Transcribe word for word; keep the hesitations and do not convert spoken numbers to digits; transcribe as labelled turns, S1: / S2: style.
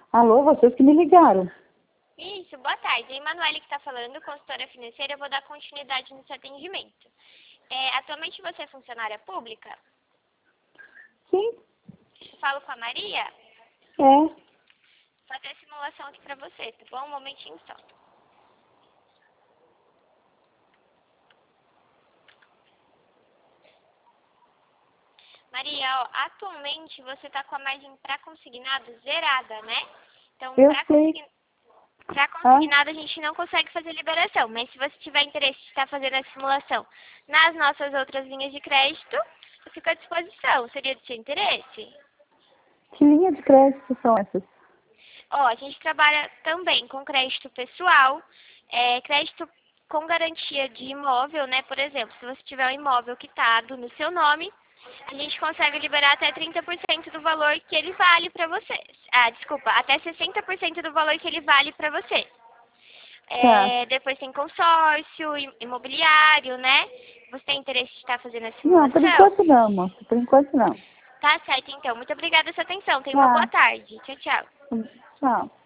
S1: Alô, vocês que me ligaram.
S2: Isso, boa tarde. A Emanuele que está falando, consultora financeira, eu vou dar continuidade no seu atendimento. É, atualmente você é funcionária pública?
S1: Sim,
S2: Falo com a Maria?
S1: é.
S2: Vou fazer a simulação aqui para você, tá bom? Um momentinho só. Maria, ó, atualmente você está com a margem para consignado zerada, né? Então,
S1: Eu
S2: para
S1: sei.
S2: consign... Para
S1: Ah,
S2: consignado a gente não consegue fazer liberação, mas se você tiver interesse de estar fazendo a simulação nas nossas outras linhas de crédito, eu fico à disposição. Seria de seu interesse?
S1: que linha de crédito são essas?
S2: Ó, a gente trabalha também com crédito pessoal, é, crédito com garantia de imóvel, né? Por exemplo, se você tiver um imóvel quitado no seu nome, a gente consegue liberar até trinta por cento do valor que ele vale para você. Ah, desculpa, até sessenta por cento do valor que ele vale para você.
S1: Tá.
S2: É, depois tem consórcio, im- imobiliário, né? Você tem interesse de estar fazendo a
S1: Não, por
S2: simulação?
S1: enquanto não, moça. Por enquanto não.
S2: Tá certo, então. Muito obrigada pela sua atenção. Tenha uma boa
S1: Tá.
S2: tarde. Tchau, tchau.
S1: Tchau.